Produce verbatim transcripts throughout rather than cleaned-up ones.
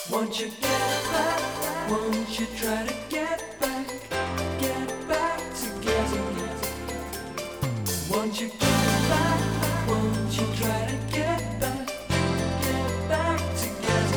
Won't you get back? Won't you try to get back? Get back together. Won't you get back? Won't you try to get back? Get back together.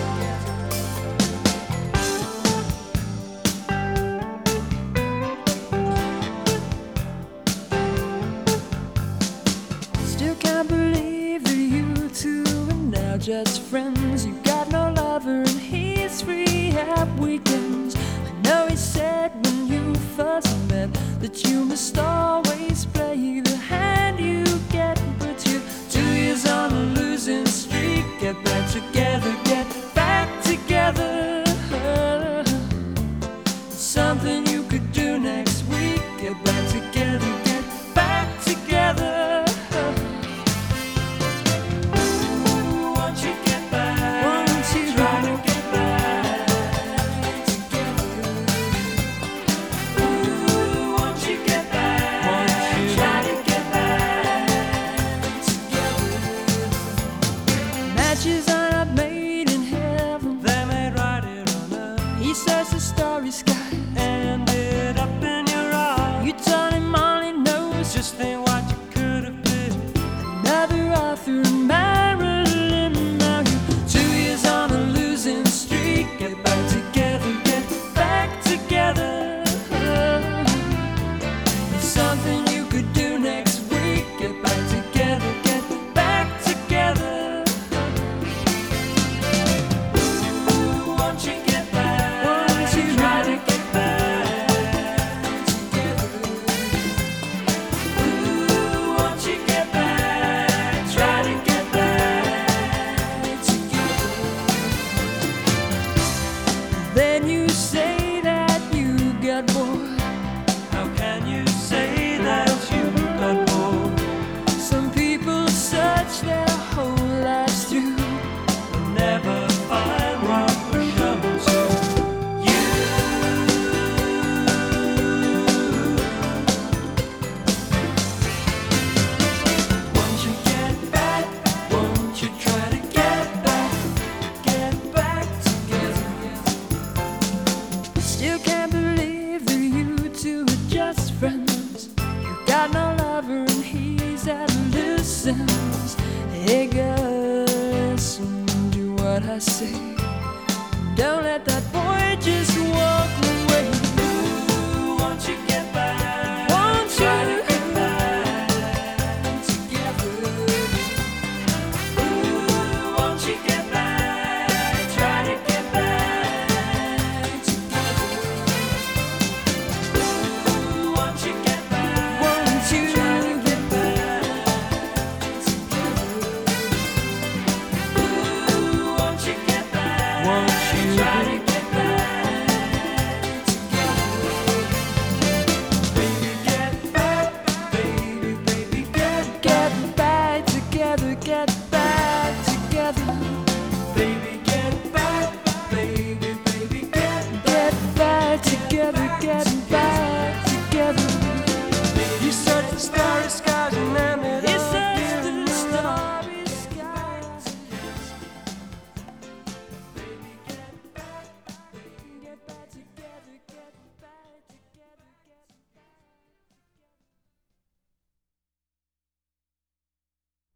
Still can't believe that you two are now just friends. You got no lover and he's free at weekends. I know he said when you first met that you must always play the hand you get, but you two years on a losing streak. Get back together, get back together. Something you could do next week. Get back together, get back together. Won't you get back? Won't you Try to get back together. Ooh, won't you get back? Won't you Try to get back together. Matches are not made in heaven, They may write it on earth. he says the starry sky. Ended up in your eyes. You told him all he knows, Just think what you could have been. another Arthur and Marilyn. Now you two years on a losing streak. Get back together, get back together. It's something you could do next week. Get back together, get back together. Ooh, won't you get back? Won't you Try to get back together. Ooh, won't you get back? Try to get back together. Then you say that you got bored. How can you say that you got bored? Some people search their whole lives through. Will never find what was shown to you. Won't you get back? Won't you try to get back? Get back together. Still can't believe that you two are just friends. You got no lover and he's at a loose ends. Hey girl, listen to what I say. Don't let that boy just walk away. Ooh, won't you get back? Won't Try you? to get back together. Ooh, won't you get back? Try to get back together. Ooh, won't you get back? Won't you? Try to get back together. Ooh, won't you get back? Won't you? Try to get back together. Baby, get back. Baby, baby, get Get back together, get back together. baby.